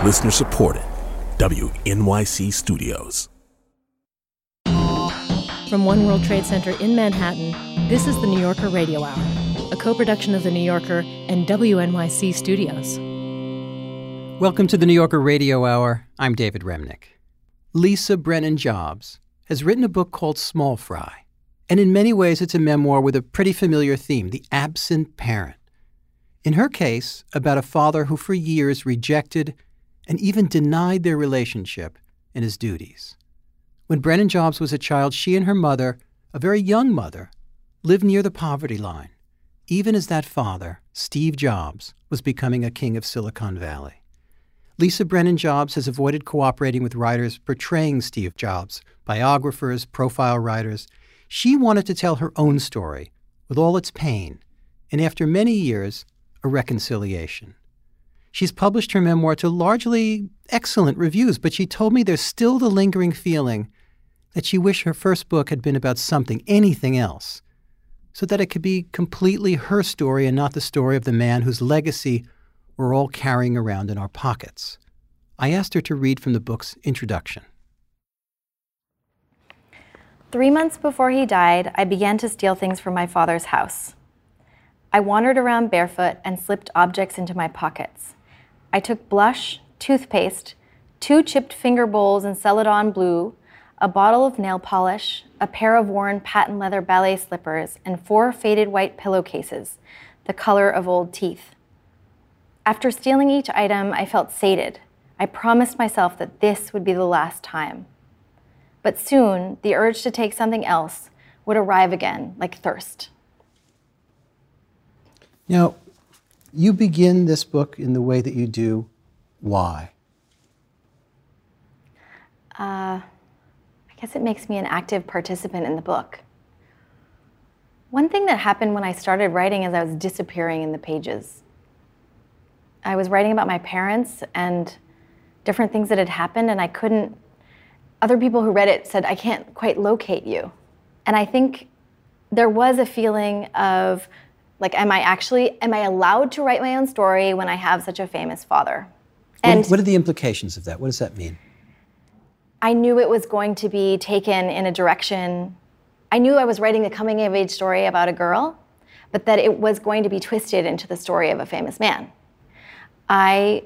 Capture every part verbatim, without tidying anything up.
Listener supported. W N Y C Studios. From One World Trade Center in Manhattan, this is the New Yorker Radio Hour, a co-production of The New Yorker and W N Y C Studios. Welcome to the New Yorker Radio Hour. I'm David Remnick. Lisa Brennan Jobs has written a book called Small Fry, and in many ways it's a memoir with a pretty familiar theme, the absent parent. In her case, about a father who for years rejected and even denied their relationship and his duties. When Brennan Jobs was a child, she and her mother, a very young mother, lived near the poverty line, even as that father, Steve Jobs, was becoming a king of Silicon Valley. Lisa Brennan Jobs has avoided cooperating with writers portraying Steve Jobs, biographers, profile writers. She wanted to tell her own story, with all its pain, and after many years, a reconciliation. She's published her memoir to largely excellent reviews, but she told me there's still the lingering feeling that she wished her first book had been about something, anything else, so that it could be completely her story and not the story of the man whose legacy we're all carrying around in our pockets. I asked her to read from the book's introduction. Three months before he died, I began to steal things from my father's house. I wandered around barefoot and slipped objects into my pockets. I took blush, toothpaste, two chipped finger bowls in Celadon blue, a bottle of nail polish, a pair of worn patent leather ballet slippers, and four faded white pillowcases, the color of old teeth. After stealing each item, I felt sated. I promised myself that this would be the last time. But soon, the urge to take something else would arrive again, like thirst. Now, you begin this book in the way that you do. Why? Uh, I guess it makes me an active participant in the book. One thing that happened when I started writing is I was disappearing in the pages. I was writing about my parents and different things that had happened, and I couldn't, other people who read it said, I can't quite locate you. And I think there was a feeling of, like, am I actually, am I allowed to write my own story when I have such a famous father? And what, what are the implications of that? What does that mean? I knew it was going to be taken in a direction. I knew I was writing a coming-of-age story about a girl, but that it was going to be twisted into the story of a famous man. I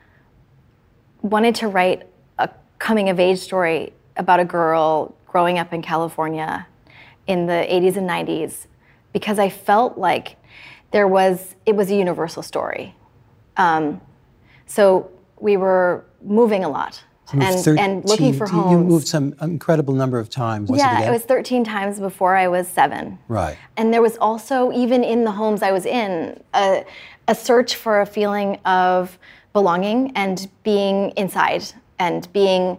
wanted to write a coming-of-age story about a girl growing up in California in the eighties and nineties because I felt like there was, it was a universal story. Um, so we were moving a lot and, thirteen, and looking for homes. You moved some incredible number of times. Was yeah, it, it was thirteen times before I was seven. Right. And there was also, even in the homes I was in, a, a search for a feeling of belonging and being inside and being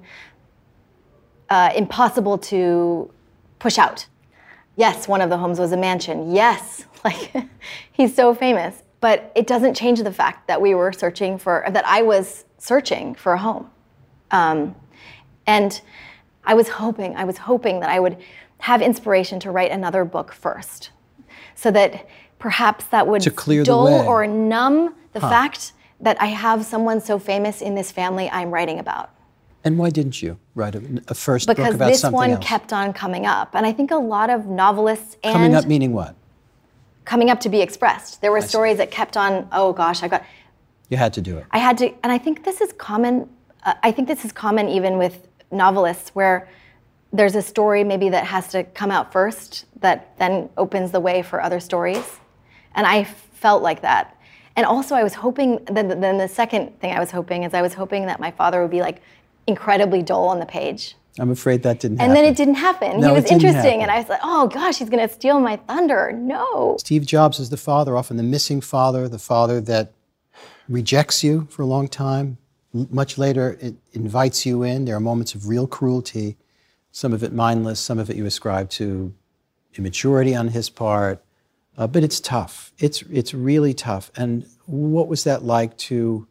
uh, impossible to push out. Yes, one of the homes was a mansion. Yes, like he's so famous. But it doesn't change the fact that we were searching for, that I was searching for a home. Um, and I was hoping, I was hoping that I would have inspiration to write another book first, so that perhaps that would to clear dull the way. or numb the huh. fact that I have someone so famous in this family I'm writing about. And why didn't you write a, a first because book about this something one else? kept on coming up. And I think a lot of novelists and... Coming up meaning what? Coming up to be expressed. There were I stories see. that kept on, oh gosh, I got... You had to do it. I had to, and I think this is common, uh, I think this is common even with novelists where there's a story maybe that has to come out first that then opens the way for other stories. And I felt like that. And also I was hoping, then, then the second thing I was hoping is I was hoping that my father would be like incredibly dull on the page. I'm afraid that didn't and happen. then it didn't happen. No, he was it didn't interesting, happen. and I was like, oh gosh, he's gonna steal my thunder. No. Steve Jobs is the father, often the missing father, the father that rejects you for a long time. L- much later, it invites you in. There are moments of real cruelty, some of it mindless, some of it you ascribe to immaturity on his part. Uh, but it's tough. It's it's really tough. And what was that like to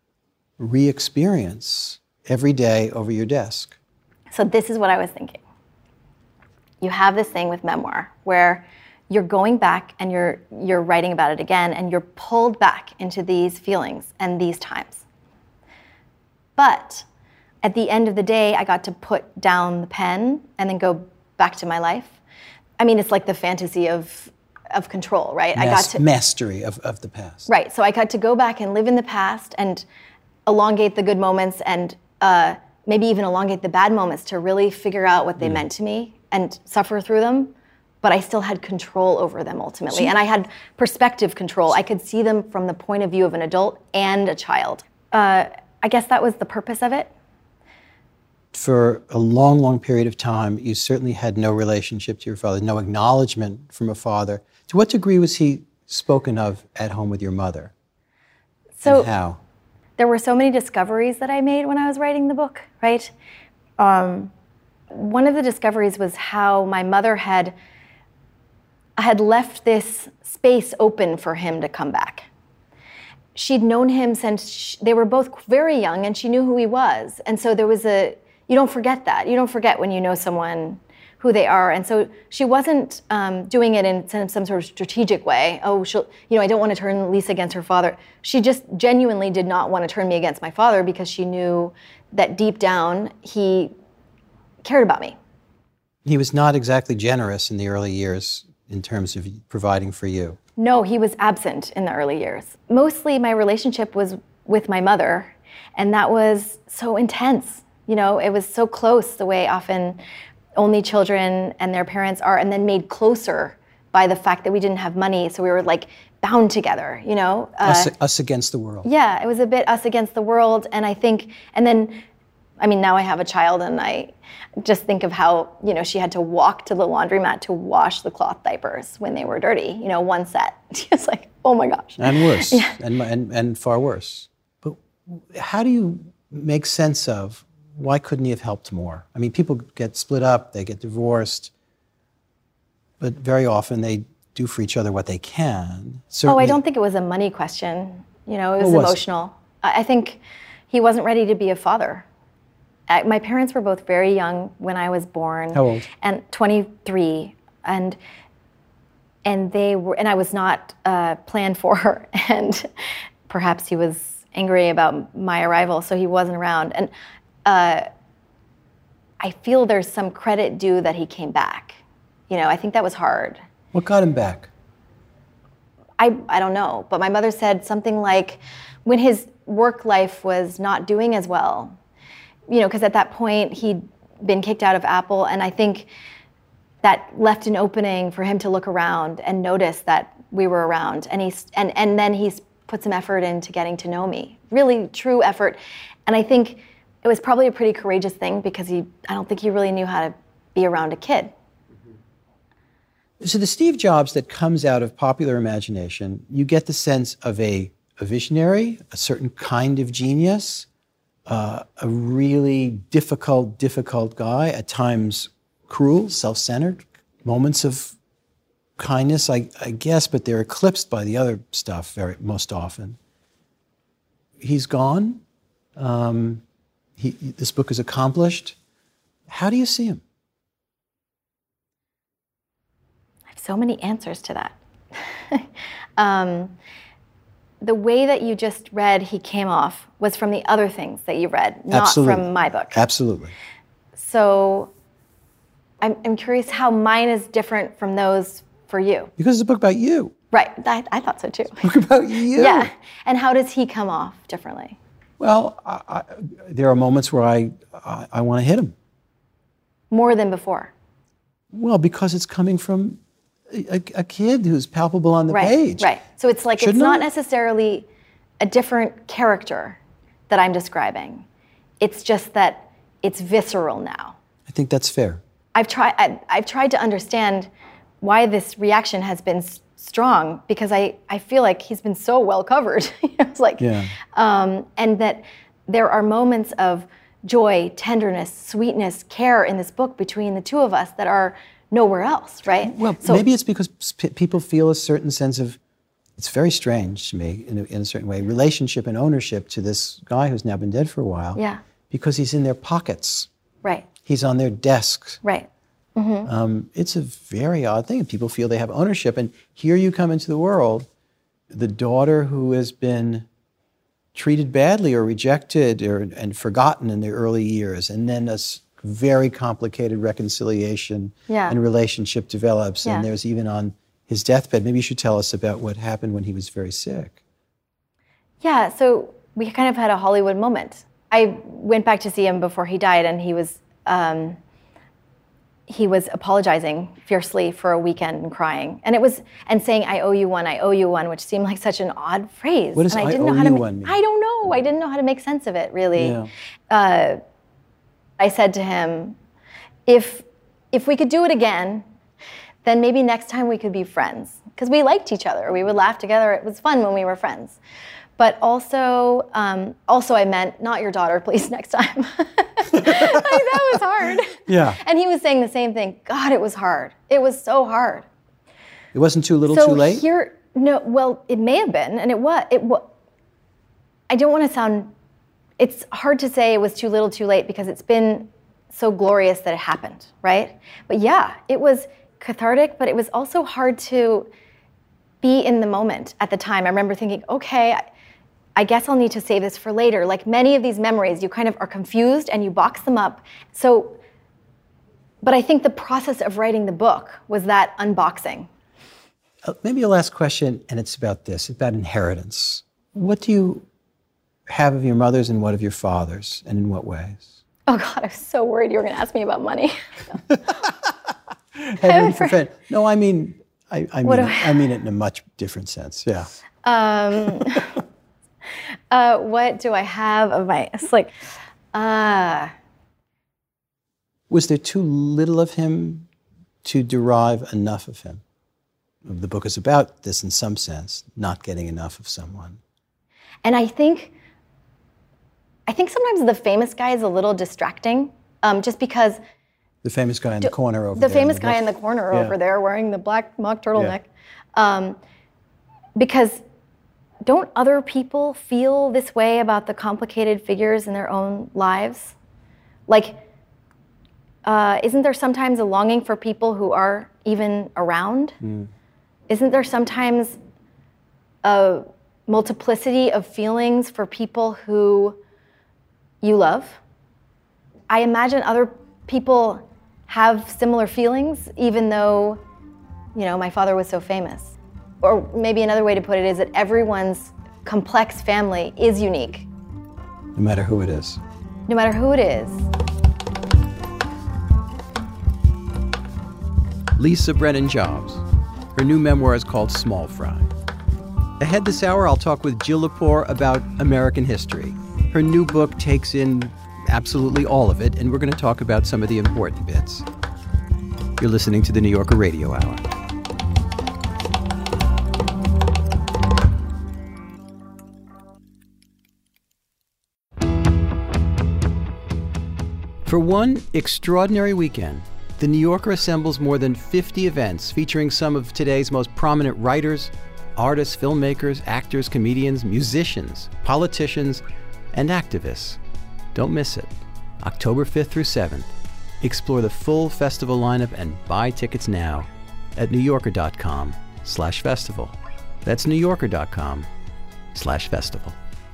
re-experience every day over your desk? So this is what I was thinking. You have this thing with memoir where you're going back and you're you're writing about it again, and you're pulled back into these feelings and these times. But at the end of the day, I got to put down the pen and then go back to my life. I mean, it's like the fantasy of of control, right? Mas- I got to mastery of, of the past. Right. So I got to go back and live in the past and elongate the good moments and uh, maybe even elongate the bad moments to really figure out what they mm. meant to me and suffer through them. But I still had control over them ultimately. So, and I had perspective control. I could see them from the point of view of an adult and a child. Uh, I guess that was the purpose of it. For a long, long period of time, you certainly had no relationship to your father, no acknowledgement from a father. To what degree was he spoken of at home with your mother? So and how? There were so many discoveries that I made when I was writing the book, right? Um, one of the discoveries was how my mother had had left this space open for him to come back. She'd known him since she, they were both very young, and she knew who he was. And so there was a, you don't forget that. You don't forget when you know someone who they are. And so she wasn't um, doing it in some, some sort of strategic way. Oh, she'll, you know, I don't want to turn Lisa against her father. She just genuinely did not want to turn me against my father because she knew that deep down he cared about me. He was not exactly generous in the early years in terms of providing for you. No, he was absent in the early years. Mostly my relationship was with my mother, and that was so intense. You know, it was so close, the way often only children and their parents are, and then made closer by the fact that we didn't have money, so we were like bound together, you know? Uh, us, us against the world. Yeah, it was a bit us against the world, and I think, and then, I mean, now I have a child, and I just think of how, you know, she had to walk to the laundromat to wash the cloth diapers when they were dirty, you know, one set. It's like, oh my gosh. And worse, yeah. and, and and far worse. But how do you make sense of, why couldn't he have helped more? I mean, people get split up, they get divorced, but very often they do for each other what they can. Certainly, oh, I don't think it was a money question. You know, it was, was emotional. It? I think he wasn't ready to be a father. I, my parents were both very young when I was born. How old? And twenty-three, and and they were, and I was not uh, planned for, and perhaps he was angry about my arrival, so he wasn't around. And uh, I feel there's some credit due that he came back. You know, I think that was hard. What got him back? I I don't know, but my mother said something like, when his work life was not doing as well. You know, because at that point he'd been kicked out of Apple, and I think that left an opening for him to look around and notice that we were around, and he's and and then he's put some effort into getting to know me, really true effort, and I think it was probably a pretty courageous thing because he I don't think he really knew how to be around a kid. So the Steve Jobs that comes out of popular imagination, you get the sense of a, a visionary, a certain kind of genius. Uh, a really difficult, difficult guy, at times cruel, self-centered, moments of kindness, I, I guess, but they're eclipsed by the other stuff very most often. He's gone. Um, he, this book is accomplished. How do you see him? I have so many answers to that. um, The way that you just read he came off was from the other things that you read, not Absolutely. from my book. Absolutely. So I'm, I'm curious how mine is different from those for you. Because it's a book about you. Right, I, I thought so too. It's a book about you. Yeah, and how does he come off differently? Well, I, I, there are moments where I, I, I want to hit him. More than before. Well, because it's coming from A, a kid who's palpable on the right, page. Right. So it's like, Shouldn't it's not I? necessarily a different character that I'm describing. It's just that it's visceral now. I think that's fair. I've tried. I've, I've tried to understand why this reaction has been s- strong because I, I feel like he's been so well covered. It's like, Yeah. um, and that there are moments of joy, tenderness, sweetness, care in this book between the two of us that are nowhere else, right? Well, so, maybe it's because p- people feel a certain sense of, it's very strange to me in a, in a certain way, relationship and ownership to this guy who's now been dead for a while. Yeah. Because he's in their pockets. Right. He's on their desks. Right. Mm-hmm. Um, it's a very odd thing. People feel they have ownership. And here you come into the world, the daughter who has been treated badly or rejected or, and forgotten in the early years, and then a s- very complicated reconciliation yeah. and relationship develops, yeah. and there's even on his deathbed. Maybe you should tell us about what happened when he was very sick. Yeah, so we kind of had a Hollywood moment. I went back to see him before he died, and he was um, he was apologizing fiercely for a weekend and crying, and it was and saying, "I owe you one, I owe you one," which seemed like such an odd phrase. What does and I, I didn't owe know how to you make, one mean? I don't know. I didn't know how to make sense of it, really. Yeah. Uh, I said to him, "If if we could do it again, then maybe next time we could be friends, because we liked each other. We would laugh together. It was fun when we were friends." But also, um, also I meant, not your daughter, please, next time. Like, that was hard. Yeah. And he was saying the same thing. God, it was hard. It was so hard. It wasn't too little, so too late? Here, no, well, it may have been, and it was. It was. I don't want to sound, it's hard to say it was too little, too late, because it's been so glorious that it happened, right? But yeah, it was cathartic, but it was also hard to be in the moment at the time. I remember thinking, okay, I, I guess I'll need to save this for later. Like many of these memories, you kind of are confused and you box them up. So, but I think the process of writing the book was that unboxing. Uh, maybe a last question, and it's about this, about inheritance. What do you have of your mother's and what of your father's, and in what ways? Oh God, I was so worried you were gonna ask me about money. Heaven forbid. No, I mean, I, I, mean What it, do I- I mean it in a much different sense, yeah. Um, uh, what do I have of my, it's like, uh, Was there too little of him to derive enough of him? The book is about this in some sense, not getting enough of someone. and I think, I think sometimes the famous guy is a little distracting, um, just because The famous guy in the corner over the there. famous guy in the corner Yeah. over there wearing the black mock turtleneck, um, because don't other people feel this way about the complicated figures in their own lives? Like, uh, isn't there sometimes a longing for people who are even around? Mm. Isn't there sometimes a multiplicity of feelings for people who you love? I imagine other people have similar feelings, even though, you know, my father was so famous. Or maybe another way to put it is that everyone's complex family is unique, No matter who it is. no matter who it is. Lisa Brennan Jobs. Her new memoir is called Small Fry. Ahead this hour, I'll talk with Jill Lepore about American history. Her new book takes in absolutely all of it, and we're going to talk about some of the important bits. You're listening to the New Yorker Radio Hour. For one extraordinary weekend, The New Yorker assembles more than fifty events featuring some of today's most prominent writers, artists, filmmakers, actors, comedians, musicians, politicians, and activists. Don't miss it. October fifth through seventh. Explore the full festival lineup and buy tickets now at newyorker.com slash festival. That's newyorker.com slash festival.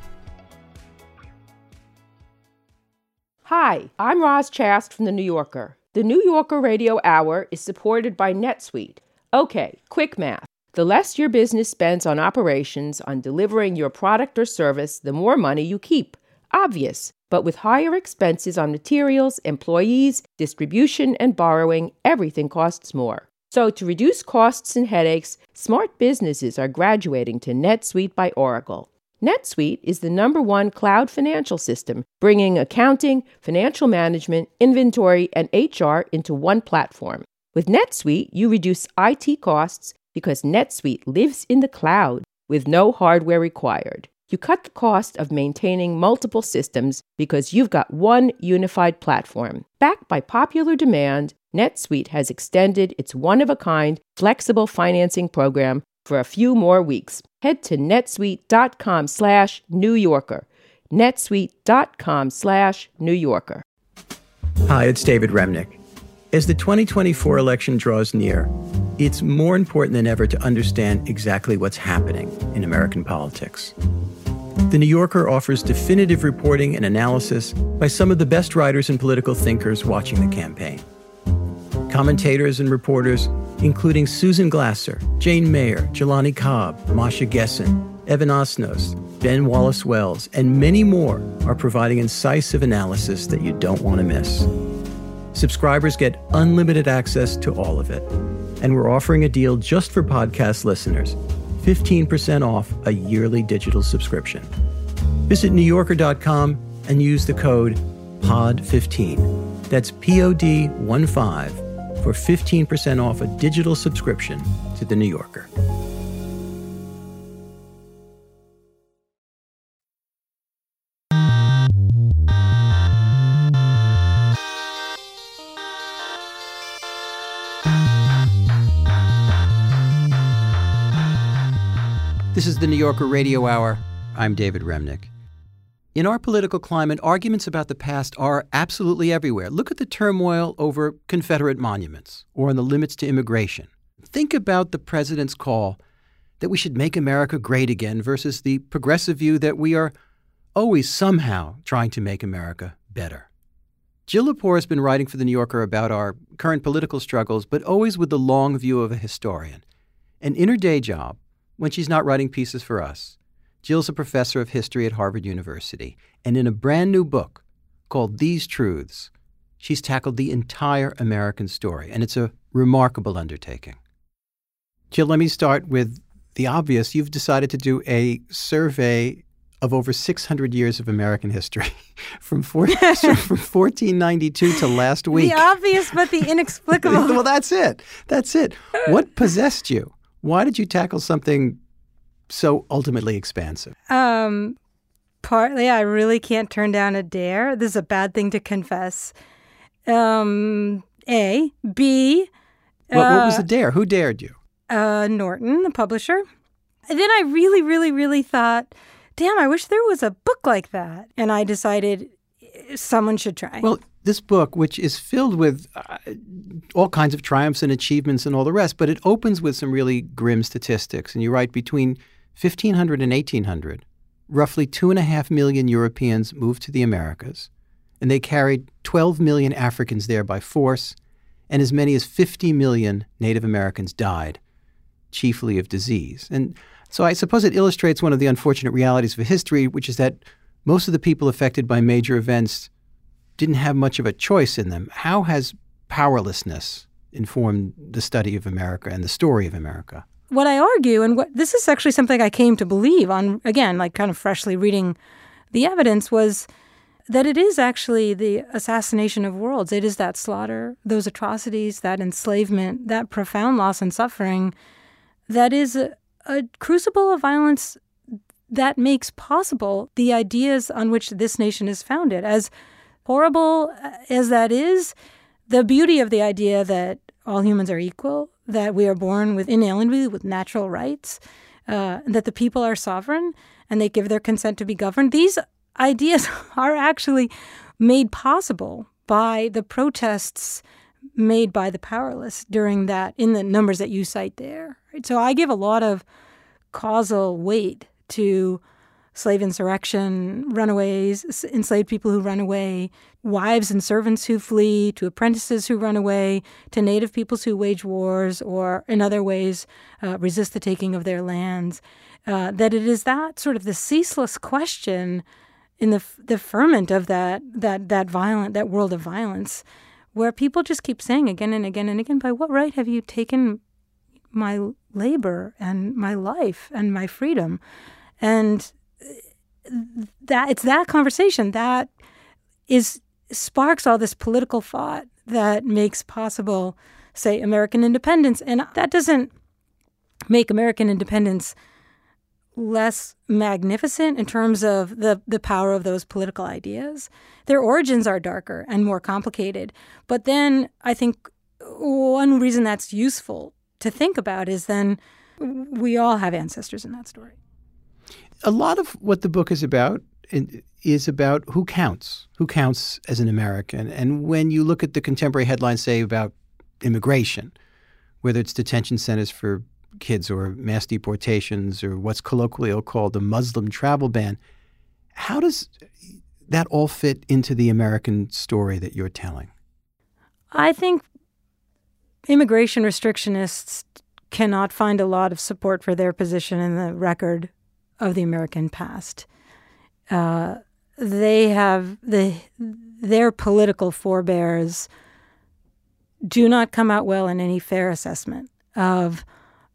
Hi, I'm Roz Chast from The New Yorker. The New Yorker Radio Hour is supported by NetSuite. Okay, quick math. The less your business spends on operations, on delivering your product or service, the more money you keep. Obvious. But with higher expenses on materials, employees, distribution, and borrowing, everything costs more. So to reduce costs and headaches, smart businesses are graduating to NetSuite by Oracle. NetSuite is the number one cloud financial system, bringing accounting, financial management, inventory, and H R into one platform. With NetSuite, you reduce I T costs because NetSuite lives in the cloud with no hardware required. You cut the cost of maintaining multiple systems because you've got one unified platform. Backed by popular demand, NetSuite has extended its one-of-a-kind flexible financing program for a few more weeks. Head to netsuite.com slash New Yorker. netsuite.com slash New Yorker. Hi, it's David Remnick. As the twenty twenty-four election draws near, it's more important than ever to understand exactly what's happening in American politics. The New Yorker offers definitive reporting and analysis by some of the best writers and political thinkers watching the campaign. Commentators and reporters, including Susan Glasser, Jane Mayer, Jelani Cobb, Masha Gessen, Evan Osnos, Ben Wallace-Wells, and many more are providing incisive analysis that you don't want to miss. Subscribers get unlimited access to all of it. And we're offering a deal just for podcast listeners, fifteen percent off a yearly digital subscription. Visit new yorker dot com and use the code P O D fifteen. That's P O D one five for fifteen percent off a digital subscription to The New Yorker. This is the New Yorker Radio Hour. I'm David Remnick. In our political climate, arguments about the past are absolutely everywhere. Look at the turmoil over Confederate monuments or on the limits to immigration. Think about the president's call that we should make America great again versus the progressive view that we are always somehow trying to make America better. Jill Lepore has been writing for The New Yorker about our current political struggles, but always with the long view of a historian. And in her day job, when she's not writing pieces for us, Jill's a professor of history at Harvard University. And in a brand new book called These Truths, she's tackled the entire American story. And it's a remarkable undertaking. Jill, let me start with the obvious. You've decided to do a survey of over six hundred years of American history from, four, from fourteen ninety-two to last week. The obvious, but the inexplicable. Well, that's it. That's it. What possessed you? Why did you tackle something so ultimately expansive? Um, partly, I really can't turn down a dare. This is a bad thing to confess. Um, A. B. What, uh, what was the dare? Who dared you? Uh, Norton, the publisher. And then I really, really, really thought, damn, I wish there was a book like that. And I decided someone should try. Well, this book, which is filled with uh, all kinds of triumphs and achievements and all the rest, but it opens with some really grim statistics. And you write between fifteen hundred and eighteen hundred, roughly two and a half million Europeans moved to the Americas, and they carried twelve million Africans there by force, and as many as fifty million Native Americans died, chiefly of disease. And so I suppose it illustrates one of the unfortunate realities of history, which is that most of the people affected by major events didn't have much of a choice in them. How has powerlessness informed the study of America and the story of America? What I argue, and what this is actually something I came to believe on, again, like kind of freshly reading the evidence, was that it is actually the assassination of worlds. It is that slaughter, those atrocities, that enslavement, that profound loss and suffering that is a, a crucible of violence that makes possible the ideas on which this nation is founded. As horrible as that is, the beauty of the idea that all humans are equal, that we are born with inalienably with natural rights, uh, that the people are sovereign and they give their consent to be governed, these ideas are actually made possible by the protests made by the powerless during that, in the numbers that you cite there. Right? So I give a lot of causal weight to slave insurrection, runaways, enslaved people who run away, wives and servants who flee, to apprentices who run away, to native peoples who wage wars or in other ways uh, resist the taking of their lands. Uh, that it is that sort of the ceaseless question in the the ferment of that that that violent that world of violence, where people just keep saying again and again and again, by what right have you taken my labor and my life and my freedom? And that it's that conversation that is sparks all this political thought that makes possible, say, American independence. And that doesn't make American independence less magnificent in terms of the, the power of those political ideas. Their origins are darker and more complicated. But then I think one reason that's useful to think about is then we all have ancestors in that story. A lot of what the book is about is about who counts, who counts as an American. And when you look at the contemporary headlines, say, about immigration, whether it's detention centers for kids or mass deportations or what's colloquially called the Muslim travel ban. How does that all fit into the American story that you're telling? I think immigration restrictionists cannot find a lot of support for their position in the record of the American past. Uh, they have the their political forebears do not come out well in any fair assessment of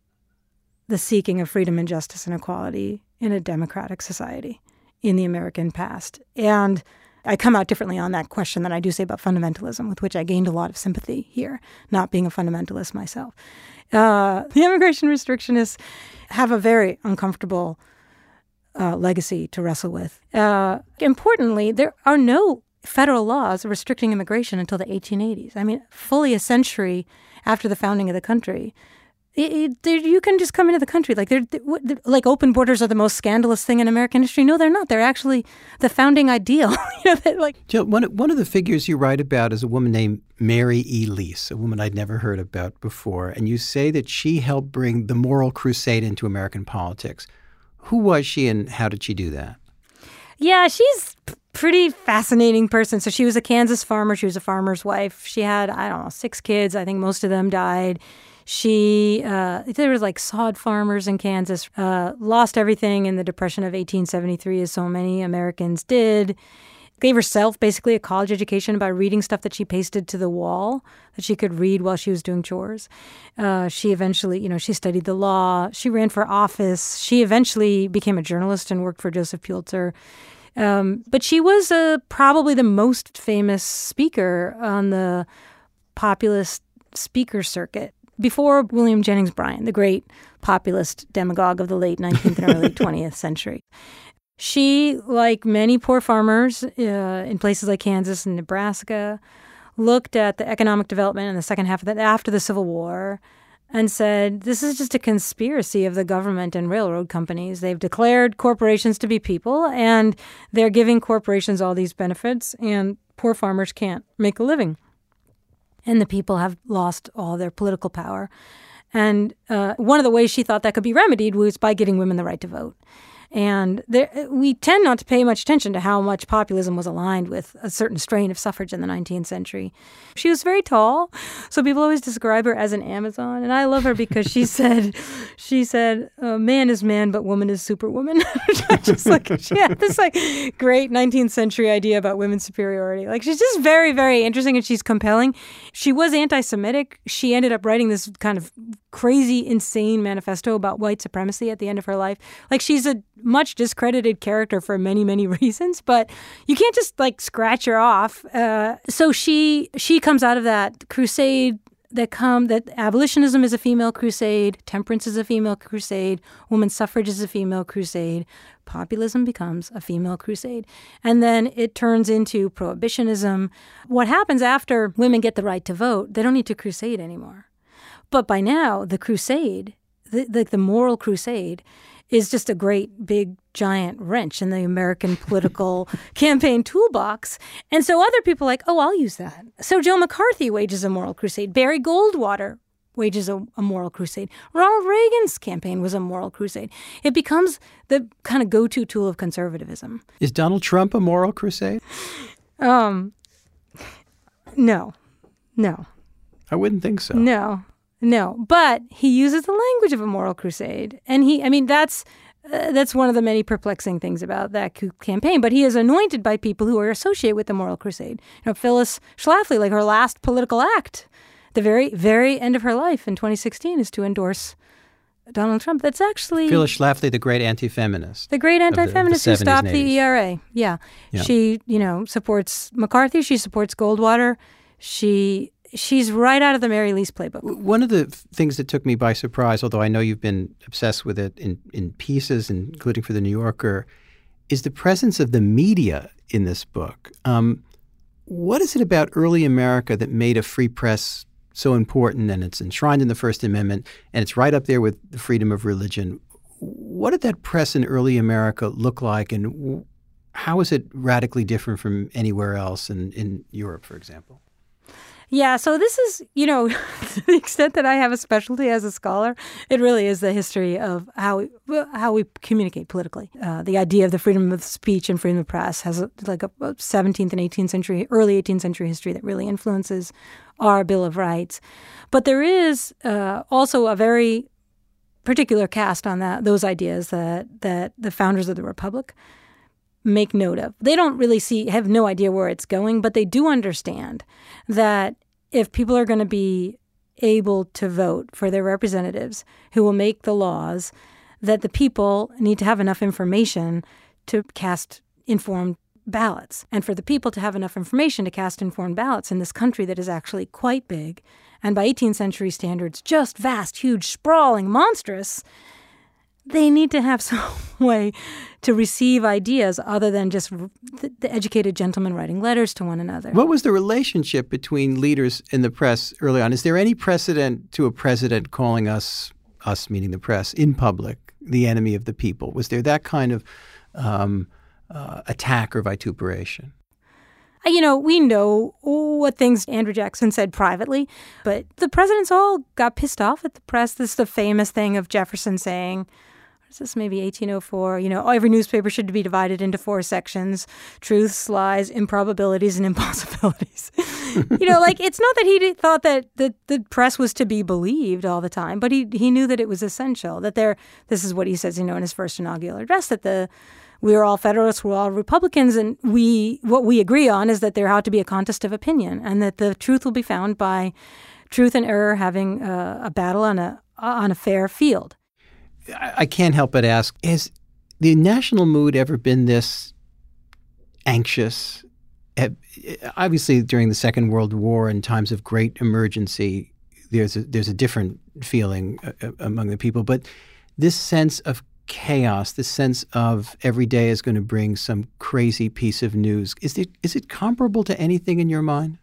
the seeking of freedom and justice and equality in a democratic society in the American past. And I come out differently on that question than I do say about fundamentalism, with which I gained a lot of sympathy here, not being a fundamentalist myself. Uh, the immigration restrictionists have a very uncomfortable uh, legacy to wrestle with. Uh, importantly, there are no federal laws restricting immigration until the eighteen eighties. I mean, fully a century after the founding of the country. It, it, you can just come into the country. Like they're, they're like open borders are the most scandalous thing in American history. No, they're not. They're actually the founding ideal. you know, like Jill, one, one of the figures you write about is a woman named Mary E. Lease, a woman I'd never heard about before. And you say that she helped bring the moral crusade into American politics. Who was she and how did she do that? Yeah, she's a pretty fascinating person. So she was a Kansas farmer. She was a farmer's wife. She had, I don't know, six kids. I think most of them died. She, uh, there was like sod farmers in Kansas, uh, lost everything in the Depression of eighteen seventy-three, as so many Americans did. Gave herself basically a college education by reading stuff that she pasted to the wall that she could read while she was doing chores. Uh, she eventually, you know, she studied the law. She ran for office. She eventually became a journalist and worked for Joseph Pulitzer. Um, but she was uh, probably the most famous speaker on the populist speaker circuit. Before William Jennings Bryan, the great populist demagogue of the late nineteenth and early twentieth century. She, like many poor farmers uh, in places like Kansas and Nebraska, looked at the economic development in the second half of the, after the Civil War and said, this is just a conspiracy of the government and railroad companies. They've declared corporations to be people, and they're giving corporations all these benefits, and poor farmers can't make a living. And the people have lost all their political power. And uh, one of the ways she thought that could be remedied was by giving women the right to vote. And there, we tend not to pay much attention to how much populism was aligned with a certain strain of suffrage in the nineteenth century. She was very tall, so people always describe her as an Amazon. And I love her because she said, she said, uh, man is man, but woman is superwoman. Just like, she had this like great nineteenth century idea about women's superiority. Like, she's just very, very interesting, and she's compelling. She was anti-Semitic. She ended up writing this kind of crazy, insane manifesto about white supremacy at the end of her life. Like, she's a much discredited character for many, many reasons, but you can't just like scratch her off. Uh, so she she comes out of that crusade that come that abolitionism is a female crusade, temperance is a female crusade, women's suffrage is a female crusade, populism becomes a female crusade, and then it turns into prohibitionism. What happens after women get the right to vote? They don't need to crusade anymore. But by now, the crusade, the the, the moral crusade, is just a great, big, giant wrench in the American political campaign toolbox. And so other people are like, oh, I'll use that. So Joe McCarthy wages a moral crusade. Barry Goldwater wages a, a moral crusade. Ronald Reagan's campaign was a moral crusade. It becomes the kind of go-to tool of conservatism. Is Donald Trump a moral crusade? Um, no, no. I wouldn't think so. No. No, but he uses the language of a moral crusade. And he, I mean, that's uh, that's one of the many perplexing things about that campaign. But he is anointed by people who are associated with the moral crusade. You know, Phyllis Schlafly, like her last political act, the very, very end of her life in twenty sixteen is to endorse Donald Trump. That's actually... Phyllis Schlafly, the great anti-feminist. The great anti-feminist the, who the stopped the E R A. Yeah. yeah. She, you know, supports McCarthy. She supports Goldwater. She... She's right out of the Mary Lease playbook. One of the things that took me by surprise, although I know you've been obsessed with it in, in pieces, including for The New Yorker, is the presence of the media in this book. Um, what is it about early America that made a free press so important, and it's enshrined in the First Amendment, and it's right up there with the freedom of religion? What did that press in early America look like, and how is it radically different from anywhere else in, in Europe, for example? Yeah, so this is, you know, to the extent that I have a specialty as a scholar, it really is the history of how we, how we communicate politically. Uh, the idea of the freedom of speech and freedom of press has a, like a, a seventeenth and eighteenth century, early eighteenth century history that really influences our Bill of Rights. But there is uh, also a very particular cast on that those ideas that that the founders of the Republic make note of. They don't really see, have no idea where it's going, but they do understand that if people are going to be able to vote for their representatives who will make the laws, that the people need to have enough information to cast informed ballots. And for the people to have enough information to cast informed ballots in this country that is actually quite big, and by eighteenth century standards, just vast, huge, sprawling, monstrous, they need to have some way to receive ideas other than just the, the educated gentlemen writing letters to one another. What was the relationship between leaders in the press early on? Is there any precedent to a president calling us, us meaning the press, in public, the enemy of the people? Was there that kind of um, uh, attack or vituperation? You know, we know what things Andrew Jackson said privately, but the presidents all got pissed off at the press. This is the famous thing of Jefferson saying, is this maybe eighteen oh four? You know, oh, every newspaper should be divided into four sections: truths, lies, improbabilities, and impossibilities. You know, like, it's not that he thought that the, the press was to be believed all the time, but he he knew that it was essential, that there, this is what he says, you know, in his first inaugural address, that the we are all Federalists, we're all Republicans, and we what we agree on is that there ought to be a contest of opinion, and that the truth will be found by truth and error having a, a battle on a on a fair field. I can't help but ask, has the national mood ever been this anxious? Obviously, during the Second World War and times of great emergency, there's a, there's a different feeling among the people. But this sense of chaos, this sense of every day is going to bring some crazy piece of news, is it is it comparable to anything in your mind?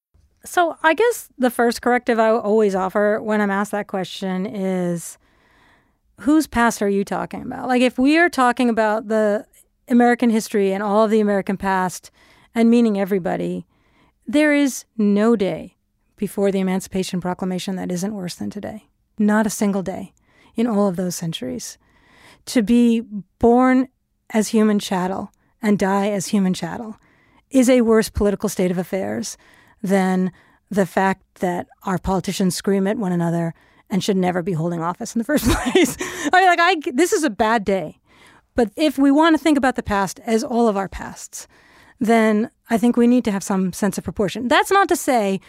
So I guess the first corrective I always offer when I'm asked that question is, whose past are you talking about? Like, if we are talking about the American history and all of the American past and meaning everybody, there is no day before the Emancipation Proclamation that isn't worse than today. Not a single day in all of those centuries. To be born as human chattel and die as human chattel is a worse political state of affairs than the fact that our politicians scream at one another and should never be holding office in the first place. I mean, like, I, this is a bad day. But if we want to think about the past as all of our pasts, then I think we need to have some sense of proportion. That's not to say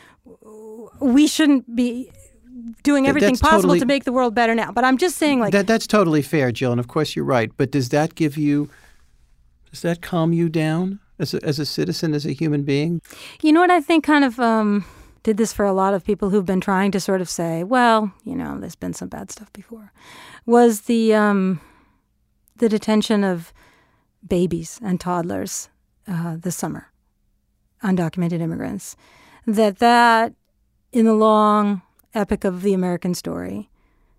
we shouldn't be doing everything that's possible totally, to make the world better now. But I'm just saying, like... That, that's totally fair, Jill, and of course you're right. But does that give you... Does that calm you down as a, as a citizen, as a human being? You know what I think kind of... Um, did this for a lot of people who've been trying to sort of say, well, you know, there's been some bad stuff before, was the um, the detention of babies and toddlers uh, this summer, undocumented immigrants. That that, in the long epic of the American story,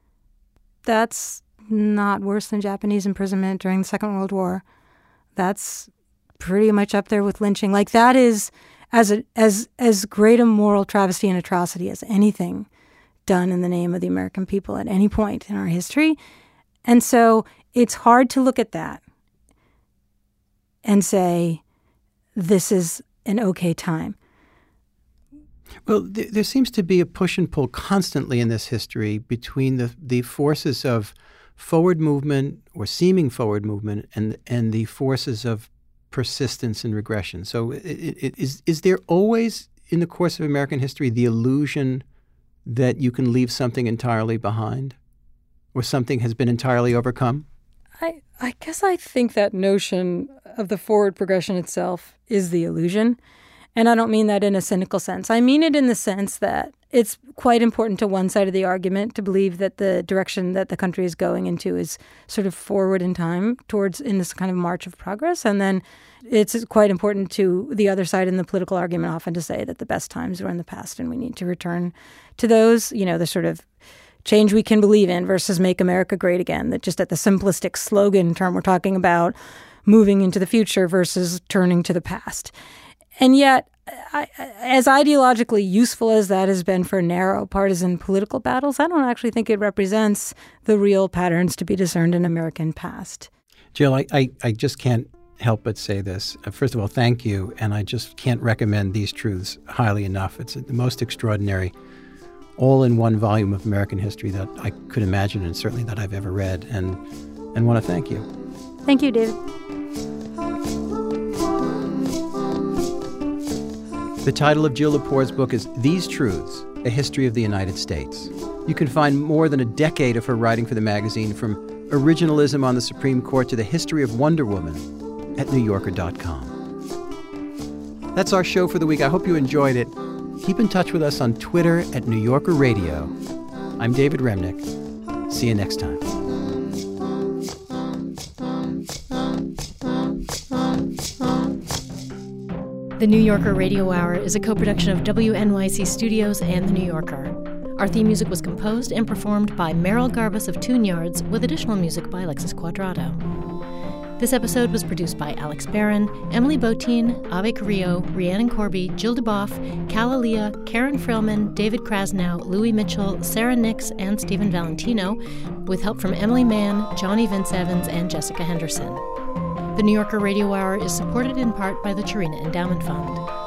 that's not worse than Japanese imprisonment during the Second World War. That's pretty much up there with lynching. Like, that is... As a, as as great a moral travesty and atrocity as anything done in the name of the American people at any point in our history. And so it's hard to look at that and say, this is an okay time. Well, th- there seems to be a push and pull constantly in this history between the, the forces of forward movement or seeming forward movement and and the forces of persistence and regression. So it, it, is is there always, in the course of American history, the illusion that you can leave something entirely behind or something has been entirely overcome? I, I guess I think that notion of the forward progression itself is the illusion. And I don't mean that in a cynical sense. I mean it in the sense that it's quite important to one side of the argument to believe that the direction that the country is going into is sort of forward in time towards in this kind of march of progress. And then it's quite important to the other side in the political argument often to say that the best times were in the past and we need to return to those, you know, the sort of change we can believe in versus make America great again. That just at the simplistic slogan term, we're talking about moving into the future versus turning to the past. And yet, I, as ideologically useful as that has been for narrow partisan political battles, I don't actually think it represents the real patterns to be discerned in American past. Jill, I, I, I just can't help but say this. First of all, thank you, and I just can't recommend These Truths highly enough. It's the most extraordinary all-in-one volume of American history that I could imagine, and certainly that I've ever read, and and want to thank you. Thank you, David. The title of Jill Lepore's book is These Truths, A History of the United States. You can find more than a decade of her writing for the magazine, from originalism on the Supreme Court to the history of Wonder Woman, at new yorker dot com. That's our show for the week. I hope you enjoyed it. Keep in touch with us on Twitter at New Yorker Radio. I'm David Remnick. See you next time. The New Yorker Radio Hour is a co-production of W N Y C Studios and The New Yorker. Our theme music was composed and performed by Meryl Garbus of Tune Yards, with additional music by Alexis Cuadrado. This episode was produced by Alex Barron, Emily Botine, Ave Carrillo, Rhiannon Corby, Jill DeBoff, Cal Alia, Karen Frillman, David Krasnow, Louis Mitchell, Sarah Nix, and Stephen Valentino, with help from Emily Mann, Johnny Vince Evans, and Jessica Henderson. The New Yorker Radio Hour is supported in part by the Chirina Endowment Fund.